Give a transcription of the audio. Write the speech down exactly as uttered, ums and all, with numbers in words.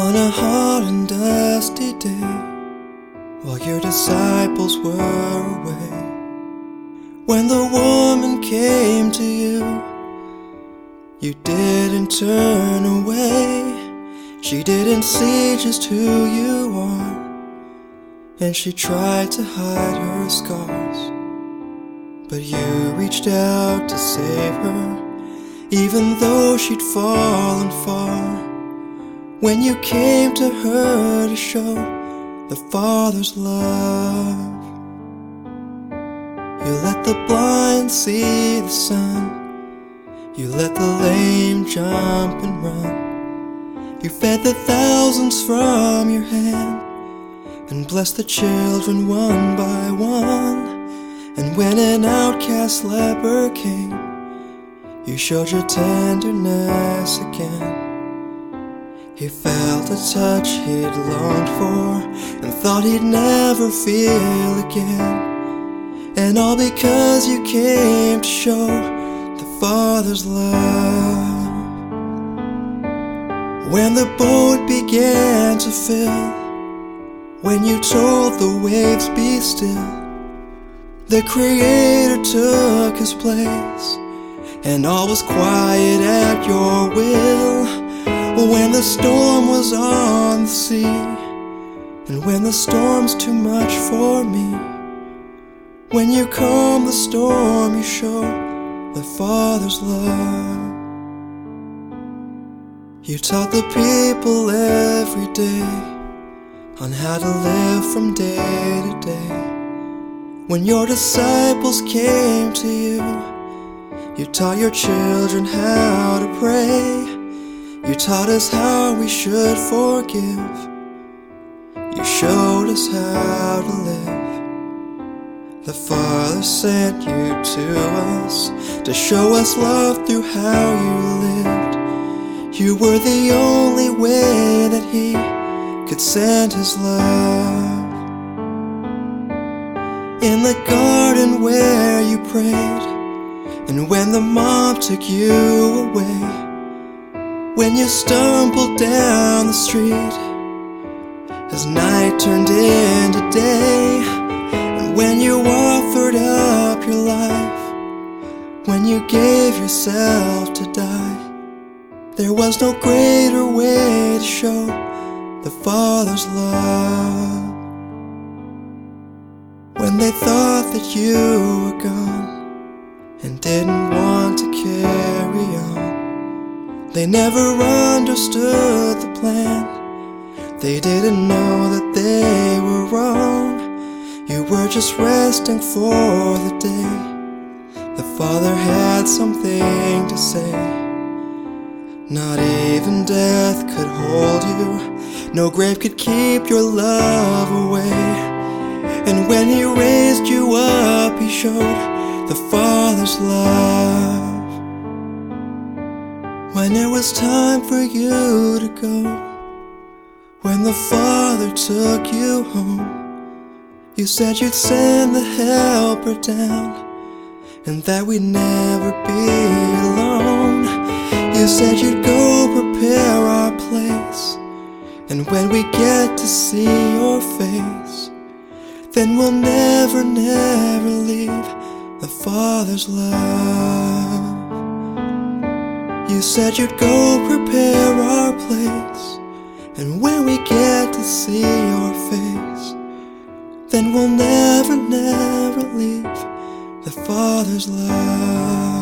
On a hot and dusty day, while your disciples were away, when the woman came to you, you didn't turn away. She didn't see just who you are, and she tried to hide her scars. But you reached out to save her, even though she'd fallen far. When you came to her to show the Father's love, you let the blind see the sun, you let the lame jump and run. You fed the thousands from your hand, and blessed the children one by one. And when an outcast leper came, you showed your tenderness again. He felt a touch he'd longed for, and thought he'd never feel again. And all because you came to show the Father's love. When the boat began to fill, when you told the waves be still, the Creator took His place, and all was quiet at your will. When the storm was on the sea, and when the storm's too much for me, when you calm the storm, you show the Father's love. You taught the people every day on how to live from day to day. When your disciples came to you, you taught your children how to pray. You taught us how we should forgive. You showed us how to live. The Father sent you to us to show us love through how you lived. You were the only way that He could send His love. In the garden where you prayed, and when the mob took you away, when you stumbled down the street as night turned into day, and when you offered up your life, when you gave yourself to die, there was no greater way to show the Father's love. When they thought that you were gone and didn't want to carry on, they never understood the plan. They didn't know that they were wrong. You were just resting for the day the Father had something to say. Not even death could hold you, no grave could keep your love away. And when He raised you up, He showed the Father's love. When it was time for you to go, when the Father took you home, you said you'd send the Helper down, and that we'd never be alone. You said you'd go prepare our place, and when we get to see your face, then we'll never, never leave the Father's love. You said you'd go prepare our place, and when we get to see your face, then we'll never, never leave the Father's love.